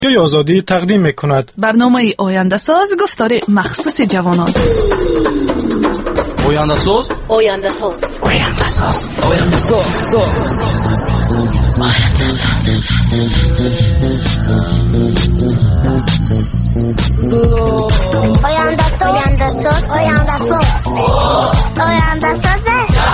آزادی تقدیم می‌کند. برنامه آینده ساز گفتار مخصوص جوانان. آینده ساز. آینده ساز. آینده ساز. آینده ساز. آینده ساز. آینده ساز. آینده ساز. آینده ساز.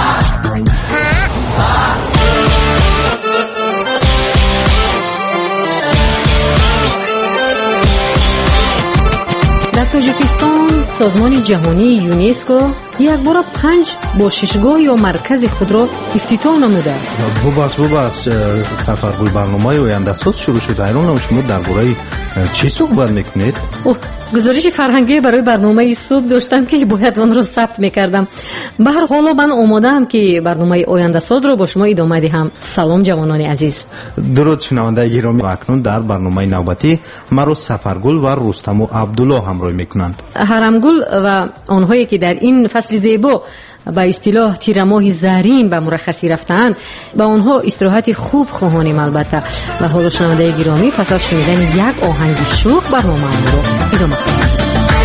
در تاجیکستان سازمان جهانی یونسکو یک بار 5 باششگاه یا مرکز خود را افتتاح نموده است. ببخش سفرگل برنامه آینده ساز شروع شد. ایران شما درباره چی صحبت میکنید؟ گزارش فرهنگی برای برنامه صبح داشتم که باید آن را ثبت میکردم. به هر حال من آماده‌ام که برنامه آینده ساز را با شما ادامه دهم. سلام جوانان عزیز. درود شنونده گرامی. اکنون در برنامه نوبتی مرا سفرگل و رستم و عبدالله همراه میکنند. حرمگل و آنهایی که در این فصل زیبا به اصطلاح تیرماه زرین به مرخصی رفتند با آنها استراحت خوب خواهانیم البته. و حالا شنونده گرامی پس از شنیدن یک آهنگ شوخ برنامه رو ادامه خواهیم.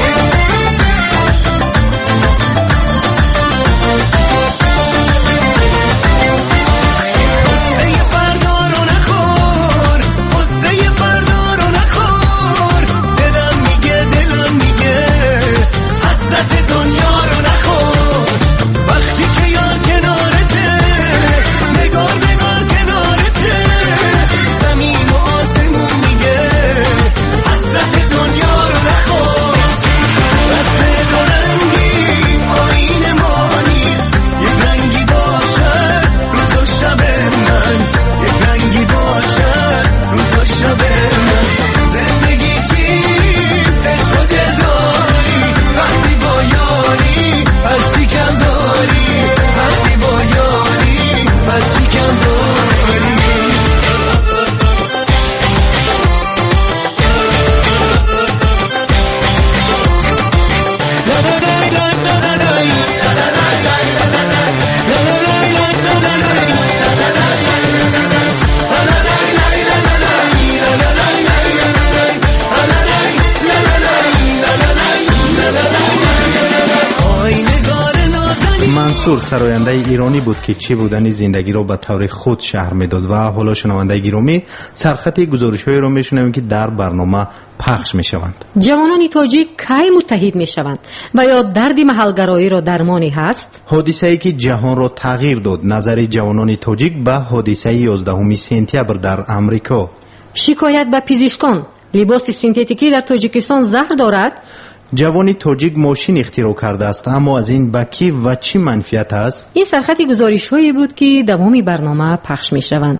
منصور سراینده ایرانی بود که چی بودن زندگی را به طور خود شهر میداد و حالا شنونده گرامی سرخط گزارش‌هایی را میشنویم که در برنامه پخش میشوند. جوانان تاجیک کی متحد میشوند و یا درد محلگرایی را درمانی هست؟ حادثه‌ای که جهان را تغییر داد، نظر جوانان تاجیک به حادثه 11 سپتامبر در امریکا. شکایت به پزشکان، لباس سنتتیکی در تاجیکستان زهر دارد؟ جوانی تاجیک ماشین اختراع کرده است، اما از این به کی و چی منفیت است؟ این سرخط گزارش‌هایی بود که دوامی برنامه پخش می‌شوند.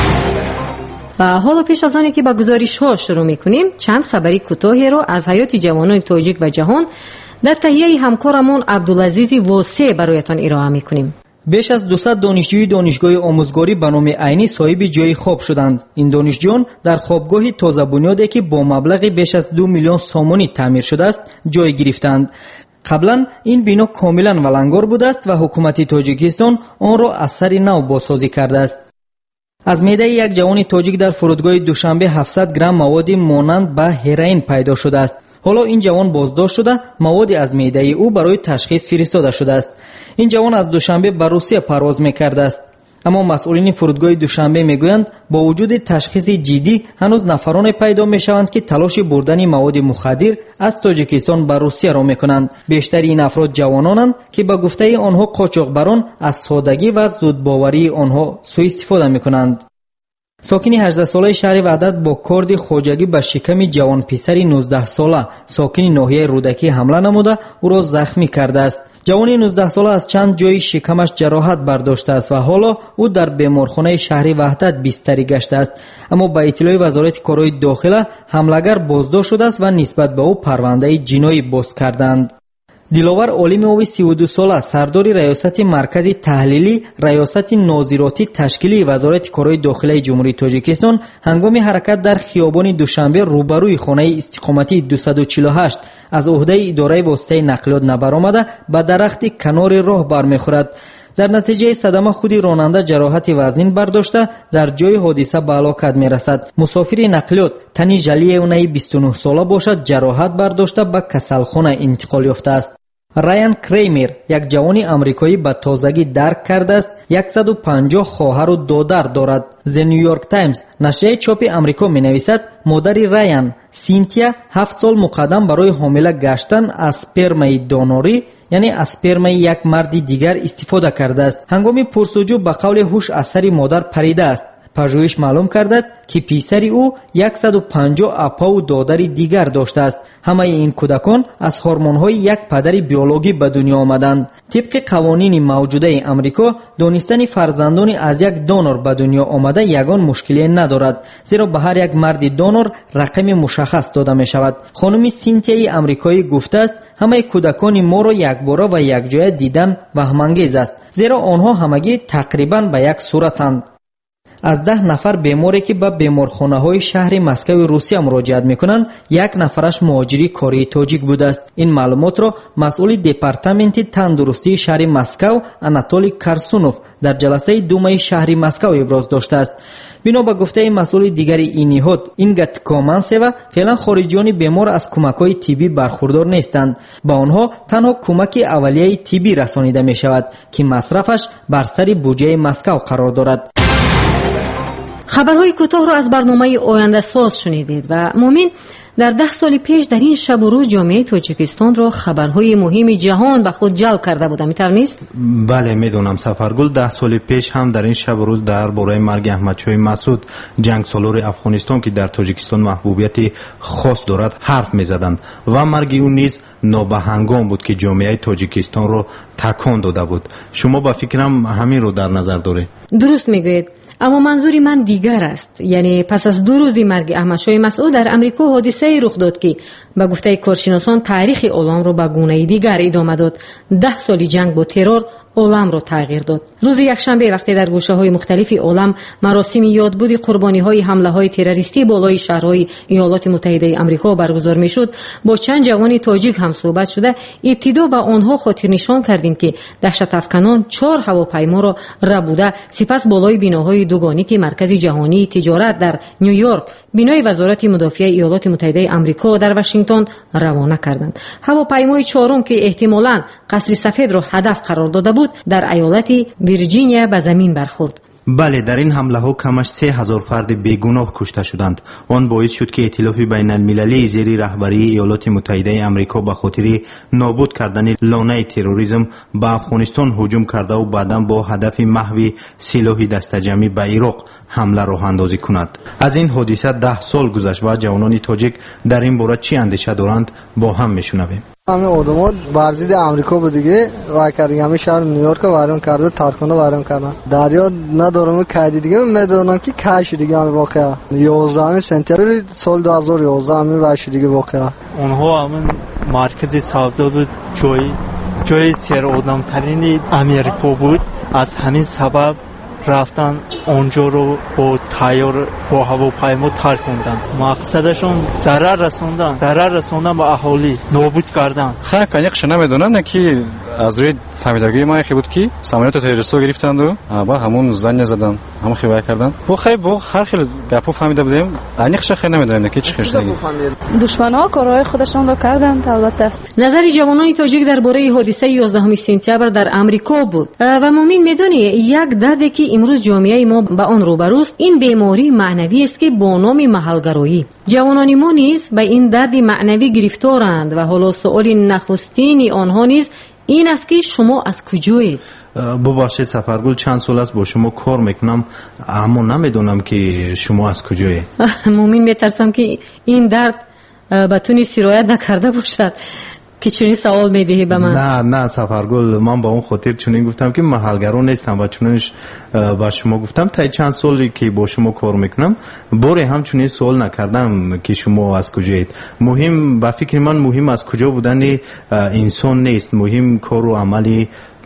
و حالا پیش از آنکه با گزارش‌ها شروع می‌کنیم چند خبری کوتاهی را از حیات جوانان تاجیک و جهان در تهیه همکارمون عبدالعزیز واسع برایتان ارائه می‌کنیم. بیش از 200 دانشجوی دانشگاه آموزگاری به نام عینی صاحب جای خواب شدند. این دانشجویان در خوابگاهی تازه بنیادی که با مبلغ بیش از 2 میلیون سومانی تعمیر شده است جای گرفتند. قبلا این بنا کاملا ولنگار بوده است و حکومت تاجیکستان آن را از سر نو بازسازی کرده است. از معده یک جوان تاجیک در فرودگاه دوشنبه 700 گرم مواد مانند به هروئین پیدا شده است. حالا این جوان بازداشت شده، مواد از معده او برای تشخیص فرستاده شده است. این جوان از دوشنبه به روسیه پرواز می‌کرده است. اما مسئولین فرودگاه دوشنبه میگویند با وجود تشخیص جدی هنوز نفران پیدا میشوند که تلاش بردن مواد مخدر از تاجیکستان به روسیه را میکنند. بیشتر این افراد جوانانند که به گفته آنها قاچاقبران از سادگی و زودباوری آنها سوء استفاده میکنند. ساکن 18 ساله شهر وحدت با کارد خوجگی به شکم جوان پسر 19 ساله ساکن ناحیه رودکی حمله نموده او را زخمی کرده است. جوان 19 ساله از چند جای شکمش جراحت برداشته است و حالا او در بیمارخانه شهر وحدت بستری گشته است. اما با اطلاع وزارت کارهای داخله حملگر بازداشت شده است و نسبت به او پرونده جنایی باز کردند. دلاور عالم 32 ساله سردار ریاست مرکز تحلیلی ریاست ناظراتی تشکیلی وزارت کارهای داخلی جمهوری تاجیکستان هنگام حرکت در خیابان دوشنبه روبروی خانه استقامتی 248 از عهده اداره واسطه نقلیات نبرآمده به درخت کنار راه برمیخورد. در نتیجه صدمه خود راننده جراحت وزنین برداشته در جای حادثه به هلاکت میرسد. مسافر نقلیات تنی ژلی اونایی 29 ساله باشد جراحت برداشته به کسلخانه انتقال یافته است. رایان کریمر یک جوان آمریکایی به تازگی درک کرده است 150 خواهر و دادر دارد. The New York Times نشریه چاپ آمریکا می نویسد مادر رایان سینتیا 7 سال مقدم برای حامله گشتن از سپرمای دونوری یعنی از سپرمای یک مرد دیگر استفاده کرده است. هنگام پرسجو به قول هوش از سر مادر پریده است. پژوهش معلوم کرده است که پسر او 150 اپا و دادر دیگر داشته است. همه این کودکان از هورمون‌های یک پدر بیولوژی به دنیا آمدند. طبق قوانین موجوده آمریکا دانستن فرزندان از یک دونور به دنیا آمده یگان مشکلی ندارد، زیرا به هر یک مرد دونور رقم مشخص داده می شود. خانم سینتیا آمریکایی گفته است همه کودکان ما را یک باره و یک جای دیدن وهم‌انگیز است، زیرا آنها همگی تقریبا به یک صورتند. از 10 نفر بیماری که به بیمارخانه‌های شهر مسکو روسیه مراجعت می‌کنند، یک نفرش مهاجری کره تاجیک بوده است. این معلومات را مسئول دپارتمنت تندرستی شهر مسکو آناتولی کارسونوف در جلسه دوم شهر مسکو ابراز داشته است. بنا به گفته مسئول دیگری این نهاد اینگت کومانسوا فعلا خارجیان بیمار از کمک‌های طبی برخوردار نیستند. با آنها تنها کمک اولیه طبی رسانیده می‌شود که مصرفش بر سر بودجه مسکو قرار دارد. خبرهای کوتاه را از برنامه آینده ساز شنیدید و مومین در 10 سال پیش در این شب و روز جامعه تاجیکستان را خبرهای مهم جهان به خود جلب کرده بود. می‌توانید؟ بله میدونم سفرگل. 10 سال پیش هم در این شب و روز درباره مرگ احمدشاه مسعود جنگسالار افغانستان که در تاجیکستان محبوبیت خاص دارد حرف می‌زدند و مرگ او نیز نابهنگام بود که جامعه تاجیکستان را تکان داده بود. شما با فکرم همین رو در نظر دارید؟ درست میگویید، اما منظوری من دیگر است. یعنی پس از 2 روز مرگ احمدشاه مسعود در امریکا حادثه رخ داد که به گفته کارشناسان تاریخ عالم را به گونه دیگر ادامه داد. 10 سالی جنگ با ترور عالم را تغییر داد. روز یکشنبه وقتی در گوشه‌های مختلف عالم مراسم یادبود قربانی‌های حمله‌های تروریستی بالای شهرهای ایالات متحده آمریکا برگزار می‌شد، با چند جوان تاجیک هم صحبت شده ابتدا به آنها خاطر نشان کردیم که دهشت افکنان 4 هواپیما را ربوده سپس بالای بناهای دوگانی که مرکز جهانی تجارت در نیویورک بنای وزارت مدافع ایالات متحده آمریکا در واشنگتن روانه کردند. هواپیمای چهارم که احتمالاً قصر سفید را هدف قرار داده بود در ایالت ویرجینیا به زمین برخورد. بله، در این حمله ها کمش 3000 فرد بیگناه کشته شدند. آن باعث شد که ائتلاف بین المللی زیر رهبری ایالات متحده آمریکا به خاطر نابود کردن لانه تروریسم به افغانستان هجوم کرده و بعداً با هدف محو سلاح دسته‌جمعی به عراق حمله راه اندازی کند. از این حادثه 10 سال گذشت و جوانان تاجیک در این باره چی اندیشه دارند با هم میشنویم. همه آدم‌ها بر ضد آمریکا بود دیگه و کردن همه شهر نیویورک ویران کرده، تارکانه ویران کردن. دریا ندارم که دیگه میدونم که کاش دیگه همه واقعا 11 سپتامبر سال 2011 همه واش دیگه واقعا اونها همون مرکز سودا بود، جای سر آدم ترین آمریکا بود. از همین سبب رفتن اونجا رو با تایر با هواپیما ترک کردن. مقصدشون ضرر رسوندن به اهالی، نابود کردن. خیلی کنیقش نمیدونن که از روی فهمیدگی ما خیلی بود که سامانیات تروریستو گرفتند و با همون زنگ زدن، همون خیلی کردن. با هر خیلی گپو فهمیده بودیم. انیقش خیلی نمیدونن که چی خیلی. دشمن‌ها کارهای خودشون رو کردن. البته نظر جوانان تاجیک درباره حادثه 11 سپتامبر در آمریکا بود و مومین میدونی یک دردی که امروز جامعه ما با آن روبروست، این بیماری معنوی است که با نام محلگرایی. جوانان ما نیز به این درد معنوی گرفتارند و حالا سؤال نخستین آنها نیز این است که شما از کجایید؟ ببخشید سفرگل، چند سال است با شما کار میکنم اما نمیدونم که شما از کجایید. مومین میترسم که این درد به تو سرایت نکرده باشد که چونین سوال میدهی به من. نه سفرگل، من با اون خاطر چونین گفتم که محلگرا نیستم و چونینش با شما گفتم تا چند سالی که با شما کار میکنم باره هم چونین سوال نکردم که شما از کجایید. مهم با فکر من مهم از کجا بودن انسان نیست، مهم کار و عملی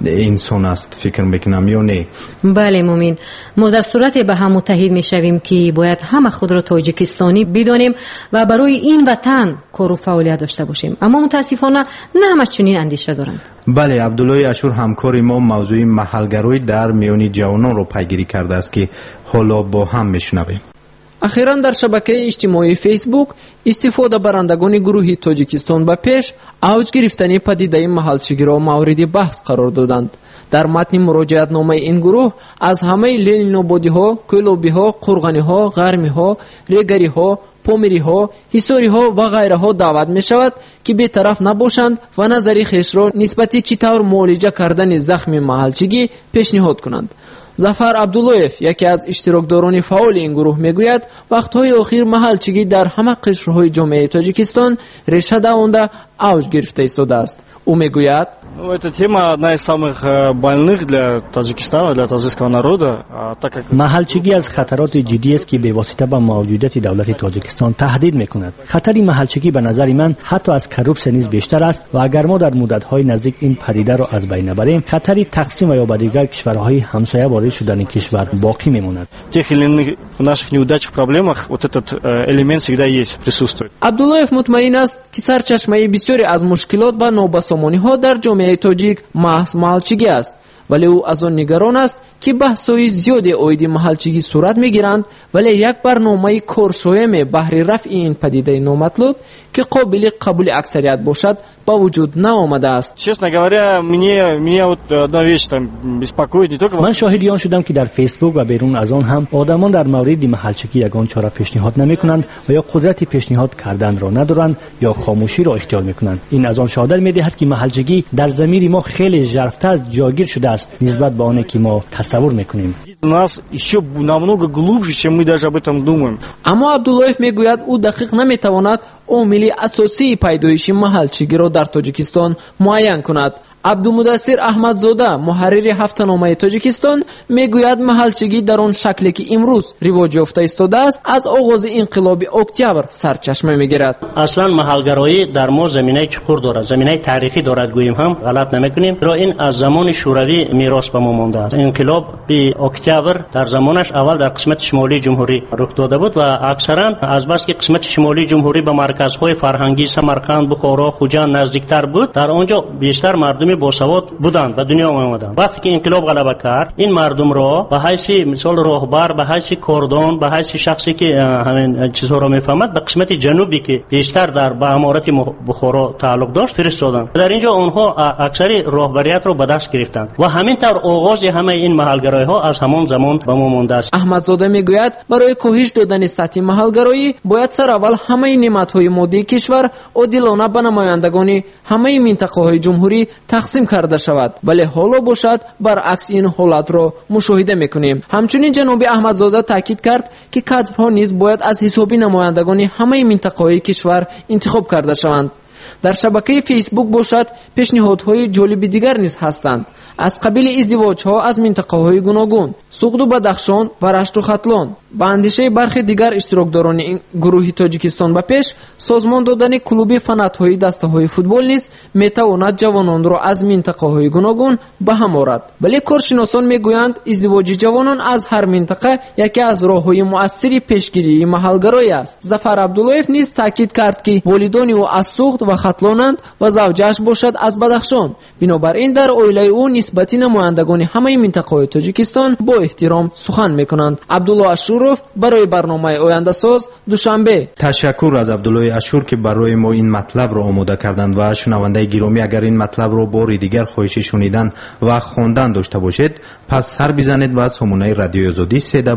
انسان است فکر میکنم یا نه. بله مومین، ما در صورت به هم متحد میشویم که باید همه خود را تاجیکستانی بدانیم و برای این وطن کار و فعالیت داشته باشیم، اما متاسفانه نه همه چنین اندیشه دارند. بله، عبدالله اشور همکار ما موضوع محلگرایی در میان جوانان را پیگیری کرده است که حالا با هم میشنویم. اخیراً در شبکه اجتماعی فیسبوک استفاده برندگان گروه تاجیکستان به پیش اوج گرفتن پدیده محلچگی را مورد بحث قرار دادند. در متن مراجعت نامه این گروه از همه لینابادی ها، کلوبی ها، قرغنی ها، غرمی ها، ریگری ها، پومری ها، حصاری ها و غیره ها دعوت می شود که بی‌طرف نباشند و نظری خویش را نسبت چطور معالجه کردن زخم محلچگی پیشنهاد کنند. ظفر عبداللهیف، یکی از اشتراکداران فعال این گروه، میگوید وقت‌های اخیر محلچگی در همه قشرهای جامعه تاجیکستان ریشه دوانده اوج گرفته ایستاده است. او میگوید эта тема одна из самых больных для Таджикистана, для таджикского народа, так как محلچگی از خطرات جدی است که به واسطه به موجودیت دولت تاجیکستان تهدید میکند. خطر محلچگی به نظر من حتی از کروپسیون نیز بیشتر است و اگر ما در مدت‌های نزدیک این پدیده را از بین نبریم، خطری تقسیم و یا به دیگر کشورهای همسایه وارد شدن کشور باقی میماند. тех или иных наших неудачных проблемах вот этот элемент всегда есть, присутствует. عبداللهیف مطمئن است که سرچشمه بسیاری از مشکلات و نابسامانی‌ها در جامعه تاجیک محض محلچگی است، ولی او از آن نگران است که بحث‌های زیادی عاید محلچگی صورت می‌گیرند، ولی یک برنامه کارشایم بهر رفع این پدیده نامطلوب که قابل قبول اکثریت باشد با وجود نآمده است. Честно говоря, меня вот одна вещь там беспокоит не только. من شاهد آن شدم که در فیسبوک و بیرون از آن هم آدمان در مورد محلچگی یگان چاره پیشنهاد نمی‌کنند و یا قدرت پیشنهاد کردن را ندارند یا خاموشی را اختیار می‌کنند. این از آن شهادت می‌دهد که محلچگی در ضمیر ما خیلی ژرف‌تر جاگیر شده است نسبت به آنی که ما تصور می‌کنیم. нас еще намного глубже, чем мы даже об этом думаем. اما عبداللهیف میگوید او دقیق نمی‌تواند عامل اساسی پیدایش محلچگی را در تاجیکستان معین کند. عبدالمدثر احمدزاده، محرر هفته‌نامه تاجیکستان، میگوید محلچگی در آن شکلی که امروز رواج یافته ایستاده است از آغاز انقلاب اکتبر سرچشمه میگیرد. اصلا محلگرایی در ما زمینه چقور دارد، زمینه تاریخی دارد، گوییم هم غلط نمیکنیم. را این از زمان شوروی میراث به ما مانده است. انقلاب به اکتبر در زمانش اول در قسمت شمالی جمهوری رخ داده بود و اکثرا از بس که قسمت شمالی جمهوری به مرکزهای فرهنگی سمرقند، بخارا، خوجند نزدیکتر بود، در آنجا بیشتر مردم باسواد بودند به دنیا آمدند. وقتی که انقلاب غلبه کرد، این مردم را به حیث مثال راهبر، به حیث کاردان، به حیث شخصی که همین چیزها را میفهمد به قسمت جنوبی که بیشتر در به امارت بخارا تعلق داشت فرستادند. در اینجا آنها اکثری راهبریت را به دست گرفتند و همین طور آغاز همه این محلگرایی ها از همان زمان به ما مانده است. احمدزاده میگوید برای کاهش دادن سطح محلگرایی باید سر اول همه نعمت‌های مادی کشور عادلانه به نمایندگان همه منطقه‌های جمهوری تقسیم کرده شود، ولی حالا باشد برعکس این حالت را مشاهده میکنیم. همچنین جناب احمدزاده تاکید کرد که کادرها نیز باید از حساب نمایندگان همه منطقه‌های کشور انتخاب کرده شوند. در شبکه فیسبوک باشد پیشنهادهای جالب دیگر نیز هستند، از قبیل ازدواج‌ها از منطقه‌های گوناگون، سوخت و بدخشان و رشت و ختلان. با اندیشه برخی دیگر اشتراکداران این گروه تاجیکستان به پیش، سازمان دادن کلوب فنات‌های دسته‌های فوتبال نیز میتواند جوانان را از منطقه‌های گوناگون به هم آورد. ولی کارشناسان میگویند ازدواج جوانان از هر منطقه یکی از راه‌های مؤثر پیشگیری محلگرایی است. ظفر عبداللهیف نیز تاکید کرد که والدان او از سوخت و ختلانند و زوجش باشد از بدخشان. بنابراین در اویله او نسبت نمایندگان همه منطقه‌های تاجیکستان با احترام سخن می‌کنند. عبدالله اشورов برای برنامه آینده ساز دوشنبه. تشکر از عبدالله اشور که برای ما این مطلب را آماده کردند. و شنونده گرامی، اگر این مطلب را بار دیگر خواهش شنیدن و خواندن داشته باشید، پس سر بزنید به سامانه رادیو آزادی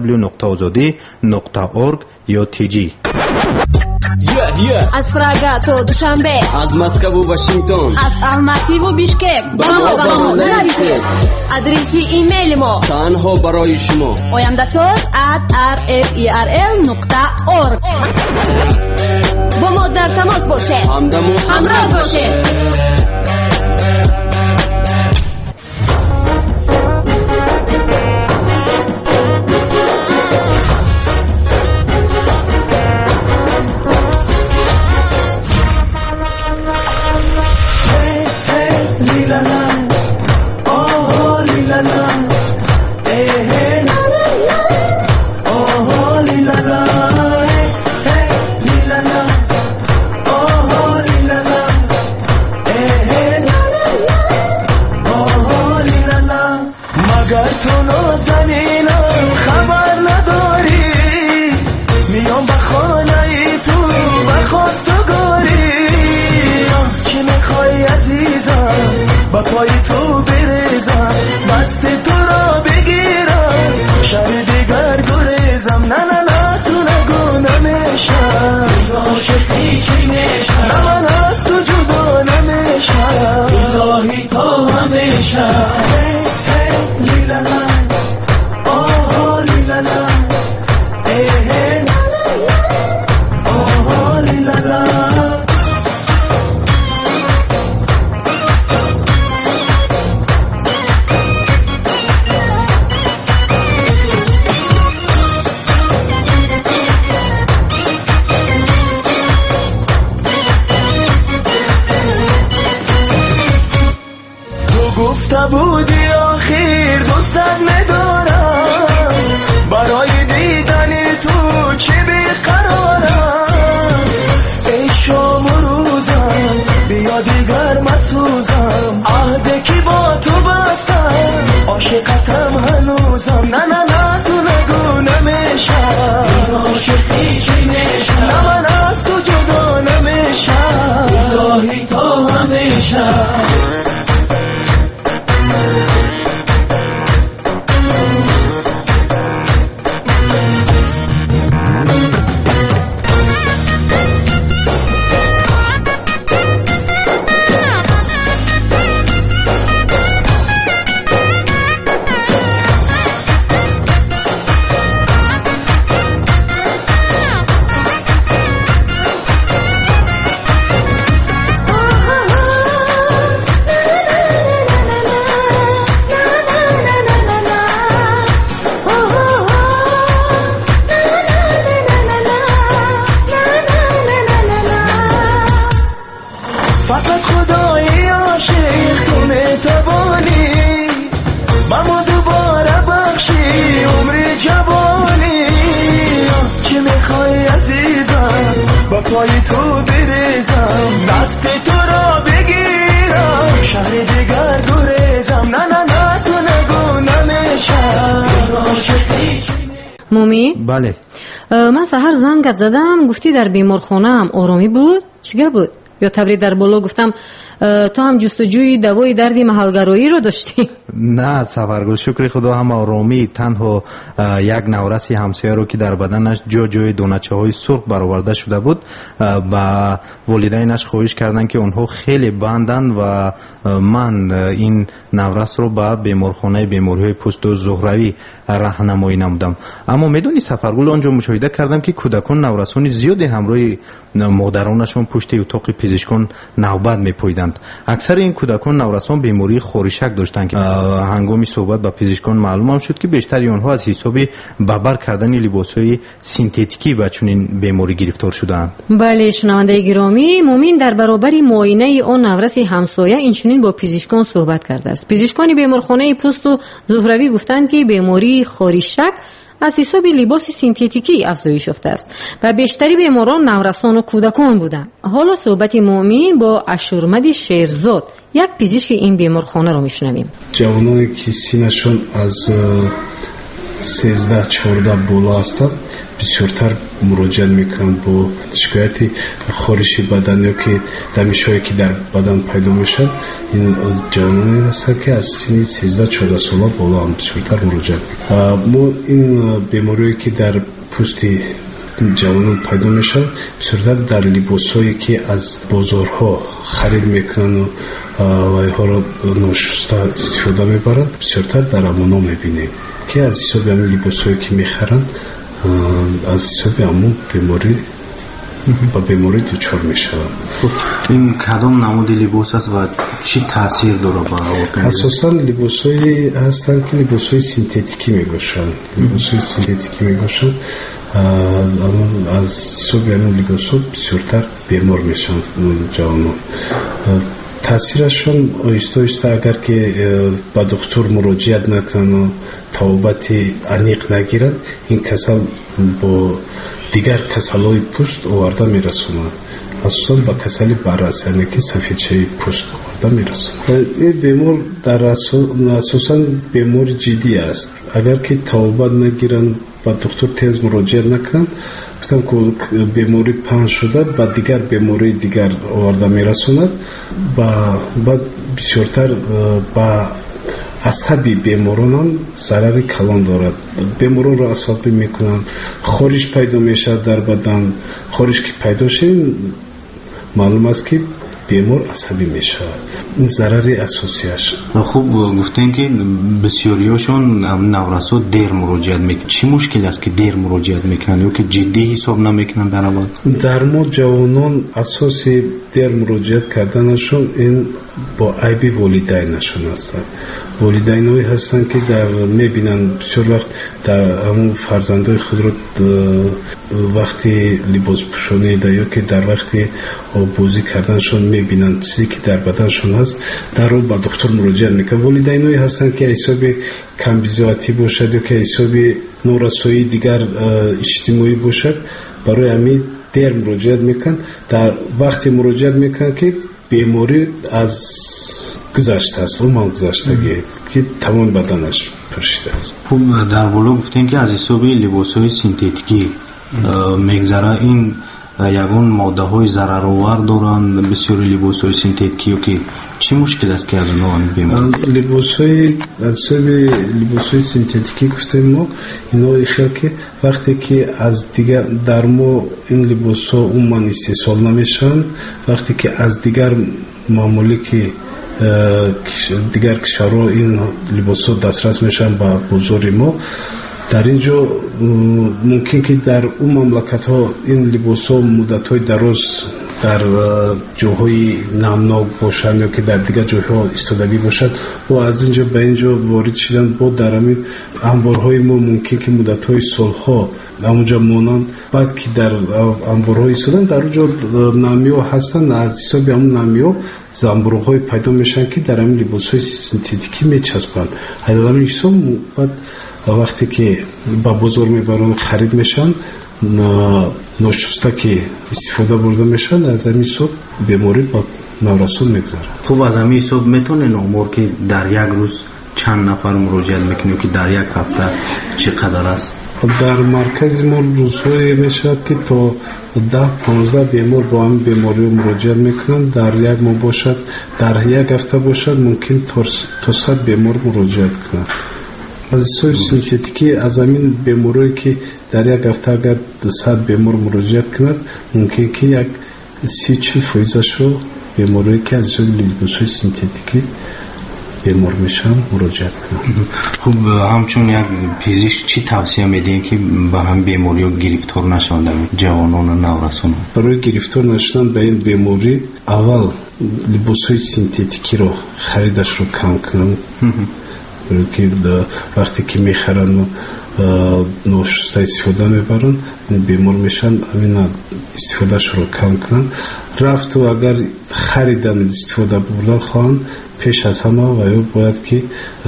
www.azadi.org یا تیجی. از پراگ تا دوشنبه، از مسکو و واشنگتن، از الماتی و بیشکک، با ما نرسید. آدرس ایمیل ما تنها برای شما oyandasaz@rferl.org. با ما در تماس باشید، همراه باشید. Oh نمیشم من از تو جدا نمیشم الهی تا همیشه لیلالا آه لیلالا آه لیلالا گفته بودی آخر دوستت میدارم برای دیدن تو چه بیقرارم ای شام و روزم بیا دیگر مسوزم عهده که با تو بستم عاشقتم هنوزم نه نه نه تو نگو نمیشم این عاشقی چی میشم نه من از تو جدا نمیشم الهی تا همیشه فقط خدای عاشق تو میتوانی با ما دوباره بخشی عمر جوانی چه میخوای عزیزم با پای تو بریزم دست تو را بگیرم شهر دیگر گریزم نه نه نه تو نگو نمیشم مومی؟ بله من سحر زنگت زدم گفتی در بیمارخانه هم آرامی بود؟ چیگه بود؟ یا تبری در بالا گفتم تو هم جستجوی دوای دردی محلگرایی رو داشتی؟ نه سفرگل شکر خدا هم آرامی تنها یک نورسی همسایه رو که در بدنش جای دونچه های سرخ برآورده شده بود با والدینش خواهش کردن که اونها خیلی بندن و من این نورس رو به بیمارخانه بیماری‌های پوست و زهروی راهنمایی نمودم. اما میدونی سفرگل آنجا مشاهده کردم که کودکان نورسان زیادی همراه مادرانشون پشت اتاق پزشکان نوبت میپویدند. اکثر این کودکان نورسان بیماری خورشک داشتند که هنگام صحبت با پزشکان معلوم شد که بیشتر آنها از حساب ببر کردن لباسهای سینتتیکی به چنین بیماری گرفتار شدند. بله شنونده گرامی، مومین در برابر معاینه آن نورس همسایه اینچنین با پزشکان صحبت کرده است. پزشکان بیمارخانه پوست و زهروی گفتند که بیماری خورشک از حساب لباس سینتتیکی افزایش یافته است و بیشتری بیماران نورسان و کودکان بودند. حالا صحبت مومین با اشورمد شیرزاد یک پزشک این بیمارخانه رو میشنویم. جوانانی که سینشون از 13-14 بالا هستند بسیارتر مراجعه میکنند با شکایت خارش بدن یا که دمیش‌هایی که در بدن پیدا میشن. این جوانانی هستند که از سن 13-14 سال بالا هم بسیارتر مراجعه میکنند. ما این بیماریایی که در پوست جوانان پیدا میشن بسیارتر در لباسایی که از بازارها خرید میکنن و اینها را ناشسته استفاده میبرند بسیارتر در امونا میبینیم که از حساب همین لباسایی که میخرن از حساب همون بیماری با بیماری دچار میشوند. این کدام نمود لباس است و چی تاثیر داره بر ارگانیسم؟ اساسا لباسایی هستند که لباسای سینتتیکی میباشند. لباسای سینتتیکی میباشند از حساب همین لباسا بسیارتر بیمار میشن جوانان. تاثیرشون آیسته آیسته اگر که با دکتر مراجعت نکنن و توبت عمیق نگیرن این کسل با دیگر کسل‌های پوست آورده میرسونن. اساساً با کسل بررس یعنی که سفیدچه پوست آورده میرسونن. این بیمار در اساساً بیمار جدی است. اگر که توبت نگیرن با دکتر تیز مراجعت نکنن گفتم که بیماری پنج شده با دیگر بیماری دیگر آورده میرسوند و بعد بسیارتر با عصبی بیماران هم ضرر کلان دارد. بیماران را عصبی میکنند، خارش پیدا میشه در بدن. خارش که پیدا شد маълум аст ки бемор асабӣ мешавад. ин зарари асосияш. хуб гуфтем ки бисёриёшон наврасо дер муроҷиат мекунанд. чӣ мушкил аст ки дер муроҷиат мекунанд ё ки ҷиддӣ ҳисоб намекунанд дар аввал? дар мо ҷавонон асоси дер муроҷиат карданашон ин бо айби волидайнашон ҳастанд. волидайное ҳастанд ки дар мебинанд бисёр вақт дар ҳамун фарзандои худро вақти либоспӯшонида ё ки дар вақти оббозӣ карданашон мебинанд чизе ки дар баданшон ҳаст, дарров ба доктор муроҷиат мекунанд. волидайное ҳастанд ки ҳисоби камбизоатӣ бошад ё ки ҳисоби норасоии дигар иҷтимоӣ бошад, барои ҳамин дер муроҷиат мекунанд. дар вақти муроҷиат мекунанд ки беморӣ аз гузаштааст, умуман гузаштагӣ ки тамоми баданаш пӯшидааст. хуб дар боло гуфтем ки аз ҳисоби либосҳои синтетикӣ мегзара, ин ягон моддаҳои зараровар доранд бисёри либосҳои синтетикӣ ё ки чӣ мушкил аст ки аз онҳо беморанд? аз ҳисоби либосҳои синтетикӣ гуфтем мо ино ихел ки вақте ки аз дигар дар мо ин либосҳо умуман истеҳсол намешаванд, вақте ки аз дигар мамолики дигар кишварҳо ин либосҳо дастрас мешаванд ба бозори мо, дар ин ҷо мумкин ки дар он мамлакатҳо ин либосҳо муддатҳои дароз дар ҷоҳои намнок бошанд ё ки дар дигар ҷойҳо истодагӣ бошад, бо аз ин ҷо ба ин ҷо ворид шидан, бо дар ҳамин амборҳои мо мумкин ки муддатҳои солҳо ҳамонҷо монанд. баъд ки дар амборҳо истоданд, дар он ҷо намиҳо ҳастанд, аз ҳисоби ҳамон намиҳо замбурӯғҳои пайдо мешаванд ки дар ҳамин либосҳои синтетикӣ мечаспанд. аз ҳамин ҳисоб баъд вақте ки ба бозор мебаранд, харид мешаванд, ношуста ки истифода бурда мешаванд, аз ҳамин ҳисоб беморӣ ба наврасон мегзарад. хуб аз ҳамин ҳисоб метавонед омор ки дар як рӯз чанд нафар муроҷиат мекунед ки дар як ҳафта чӣ қадар аст? дар маркази мо рӯзҳое мешавад ки то 10-15 бемор бо ҳамин бемориҳо муроҷиат мекунанд. дар як моҳ бошад, дар як ҳафта бошад, мумкин то 100 бемор муроҷиат кунанд. аз ҳисоби синтетикӣ аз ҳамин беморие ки дар як ҳафта агар 100 бемор муроҷиат кунад, мумкин ки як 30-40% беморие ки аз ҳисоби либосҳои синтетикӣ бемор мешаванд муроҷиат кунанд. хуб ҳамчун як пизишк чӣ тавсия медиҳед ки ба ҳам бемориҳо гирифтор нашаванд ҷавонону наврасонон? барои гирифтор нашудан ба ин беморӣ аввал либосҳои синтетикиро харидашро кам кунанд. ки вақте ки мехаранд ношуста истифода мебаранд, бемор мешаванд, амина истифодашро кам кунанд. рафту агар харидан истифода бурдан хоҳанд, пеш аз ҳама ваё бояд ки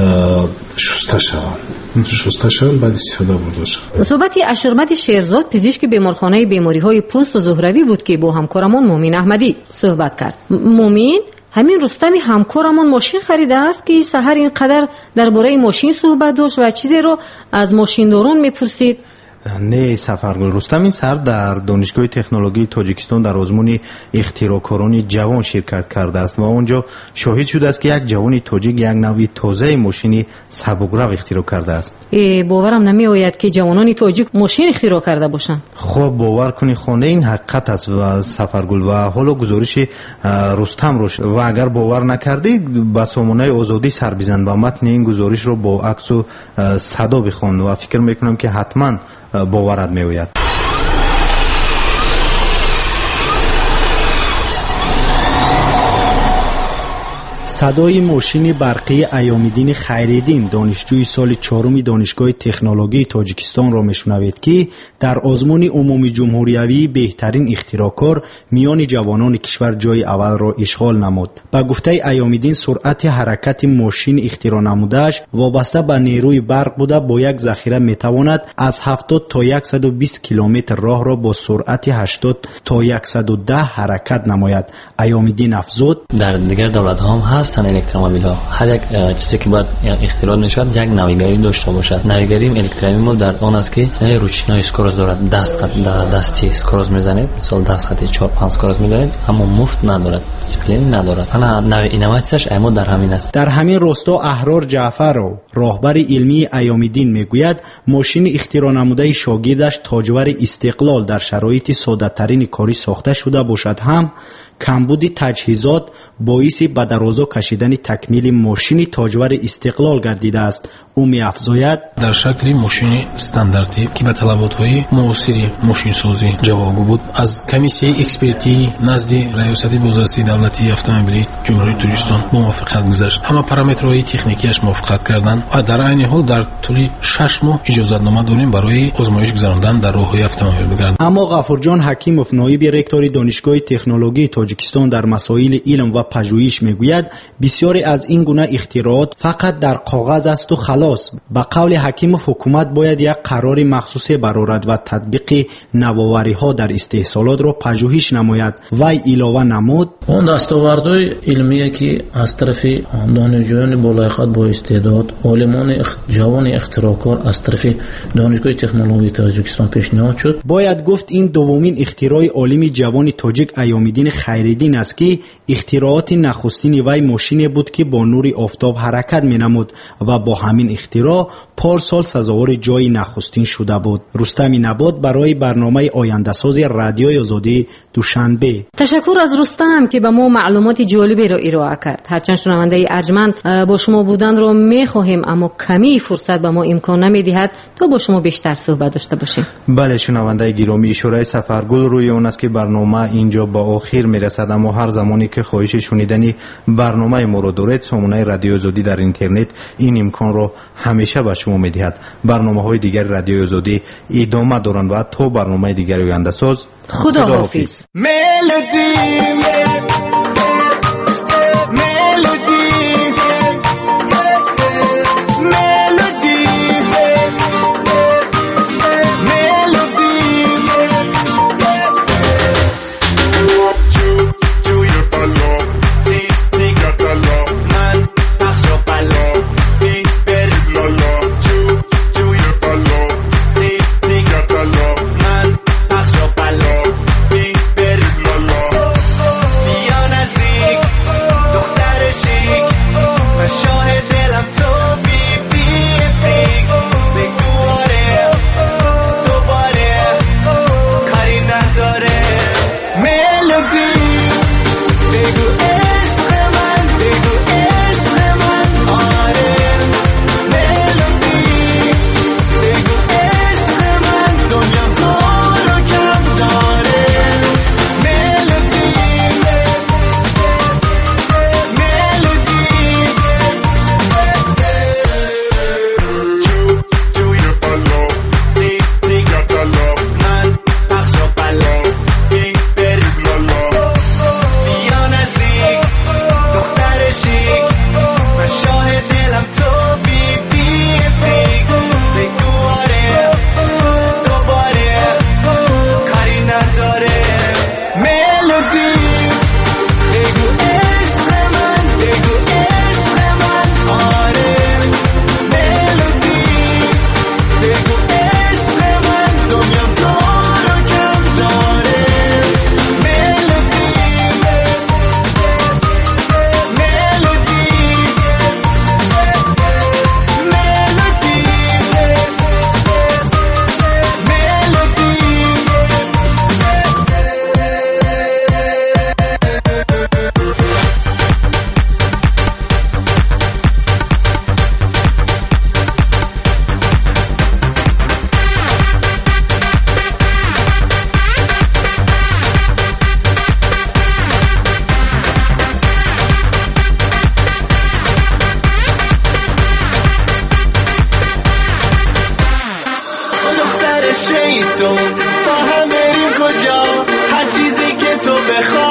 шуста шаванд, баъд истифода бурда шаванд. суҳбати Ашурмади Шерзод, пизишки беморхонаи бемориҳои пӯсту зуҳравӣ буд ки бо ҳамкорамон Мумин Аҳмадӣ суҳбат кард. Мумин, ҳамин Рустами ҳамкорамон мошин харидааст ки саҳар ин қадар дар бораи мошин суҳбат дошт ва чизеро аз мошиндорон мепурсид? не Сафаргул, Рустами сар дар донишгоҳи технологии Тоҷикистон дар озмуни ихтироъкорони ҷавон ширкат кардааст ва он ҷо шоҳид шудааст ки як ҷавони тоҷик як навъи тозаи мошини сабукрав ихтироъ кардааст. боварам намеояд ки ҷавонони тоҷик мошин ихтироъ карда бошанд. хоб бовар куни хона, ин ҳақиқат аст ва Сафаргул, ва ҳоло гузориши Рустамро ва агар бовар накардӣ ба сомонаи озодӣ сар бизан ва матни ин гузоришро бо аксу садо бихон ва фикр мекунам ки ҳатман боварат меояд. صدای ماشین برقی ایام‌الدین خیرالدین دانشجوی سال 4 دانشگاه تکنولوژی تاجیکستان را میشنوید که در آزمون عمومی جمهوریوی بهترین اختراعکار میان جوانان کشور جای اول را اشغال نمود. با گفته ایام‌الدین سرعت حرکت ماشین اختراع نموده‌اش وابسته به نیروی برق بوده، با یک ذخیره میتواند از 70 تا 120 کیلومتر راه را با سرعت 80 تا 110 حرکت نماید. ایام‌الدین افزود در دیگر دولت‌ها هم هستن الکترومبیل‌ها. هر یک چیزی که باید اختراع نشود یک ناویگری داشته باشد. ناویگری الکترومبیل در آن است که روشنای اسکروز دارد، دستی اسکروز میزنید، مثلا دست خطی 4-5 اسکروز میزنید، اما مفت ندارد، دیسپلین ندارد. انا اینواتیسش اما در همین است. در همین راستا احرار جعفر راهبر علمی ایامیدین میگوید ماشین اختراع نموده شاگردش تاجور استقلال در شرایط ساده‌ترین کاری ساخته شده باشد هم کمبود تجهیزات باعث به درازا کشیدن تکمیل ماشین تاجور استقلال گردیده است. او می‌افزاید در شکل ماشین استانداردی که به طلبات‌های معاصر ماشین‌سازی جوابگو بود از کمیسیه اکسپرتی نزد ریاست بازرسی دولتی اتومبیل جمهوری ترکستان با موافقت گذشت. همه پارامترهای تکنیکیش موافقت کردند و در عین حال در طول 6 ماه اجازه‌نامه داریم برای آزمایش گذراندن در راه‌های اتومبیل بگیرند. اما غفورجان حکیموف نایب رکتور دانشگاه تکنولوژی تاجیکستان در مسائل علم و پژوهش میگوید بسیاری از این گونه اختراعات فقط در کاغذ است و خلاص. به قول حکیموف حکومت باید یک قرار مخصوص برآورد و تطبیق نوآوری‌ها در استحصالات را پژوهش نماید. وی علاوه نمود اون دستاوردهای علمیه که از طرف دانشجویان بالایقت با استعداد عالمان جوان اختراعکار از طرف دانشگاه تکنولوژی تاجیکستان پیشنهاد شد. باید گفت این دومین اختراع عالم جوان تاجیک ایامیدین خیرالدین است که اختراعات نخستین وی ماشینی بود که با نور آفتاب حرکت می‌نمود و با همین اختراع پارسال سزاوار جای نخستین شده بود. رستم نبات برای برنامه آینده ساز رادیوی آزادی دوشنبه. تشکر از رستم که به ما معلومات جالبی را ارائه کرد. هرچند شنونده ارجمند با شما بودن رو می‌خواهیم اما کمی فرصت به ما امکان نمی‌دهد تا با شما بیشتر صحبت داشته باشیم. بله شنونده گرامی، اشاره سفرگل روی اون است که برنامه اینجا با آخر میرسد، اما هر زمانی که خواهش شنیدن برنامه ما رو دارید سامانه رادیو آزادی در اینترنت این امکان رو همیشه به شما می‌دهد. برنامه‌های دیگر رادیو آزادی ادامه دارند و تا برنامه دیگر آینده ساز خداحافظ. شیطون با هم بریم کجا هر چیزی که تو بخوای